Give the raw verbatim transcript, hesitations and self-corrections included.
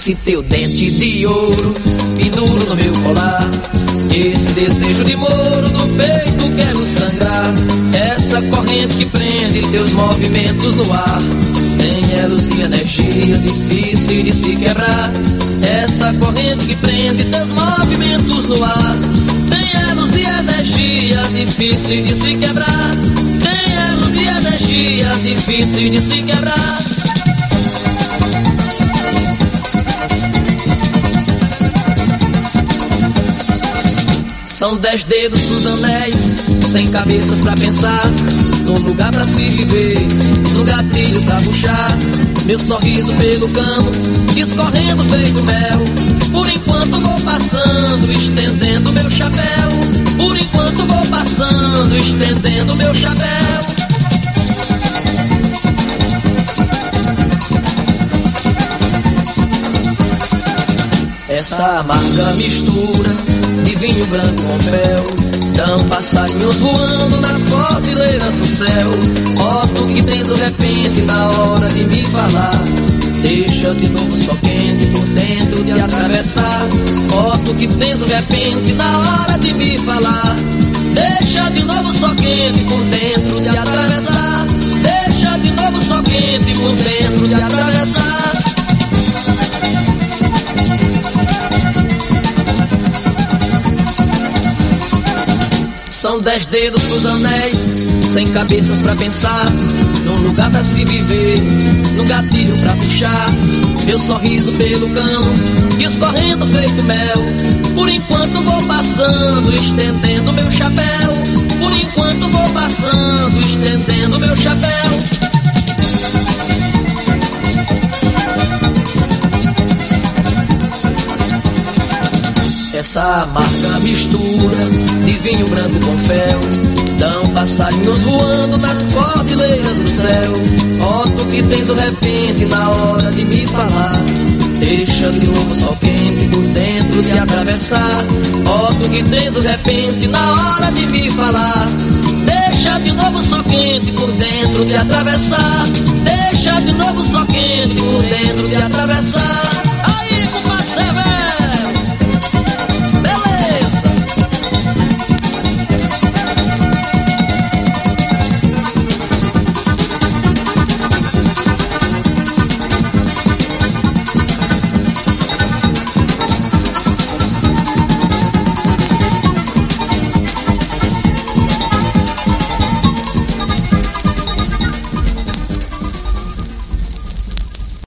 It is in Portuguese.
esse teu dente de ouro penduro no meu colar. Esse desejo de moro do peito quero sangrar. Essa corrente que prende teus movimentos no ar tem elos de energia difícil de se quebrar. Essa corrente que prende teus movimentos no ar tem elos de energia difícil de se quebrar. Tem elos de energia difícil de se quebrar. São dez dedos pros anéis, cem cabeças pra pensar, num lugar pra se viver, num gatilho pra puxar. Meu sorriso pelo cano, escorrendo feito mel. Por enquanto vou passando, estendendo meu chapéu. Por enquanto vou passando, estendendo meu chapéu. Essa amarga mistura de vinho branco com fel, dão passarinhos voando nas cordilheiras do céu. Ó, tu que tens o repente na hora de me falar, deixa de novo só quente por dentro de atravessar. Ó, tu que tens o repente na hora de me falar, deixa de novo só quente por dentro de atravessar. Deixa de novo só quente por dentro de atravessar. São dez dedos pros anéis, cem cabeças pra pensar, num lugar pra se viver, num gatilho pra puxar. Meu sorriso pelo cano, escorrendo feito mel. Por enquanto vou passando, estendendo meu chapéu. Por enquanto vou passando, estendendo meu chapéu. Essa amarga mistura de vinho branco com fel, dão passarinhos voando nas cordilheiras do céu. Ó, tu que tens o repente na hora de me falar, deixa de novo sol quente por dentro de atravessar. Ó, tu que tens o repente na hora de me falar, deixa de novo sol quente por dentro de atravessar. Deixa de novo sol quente por dentro de atravessar.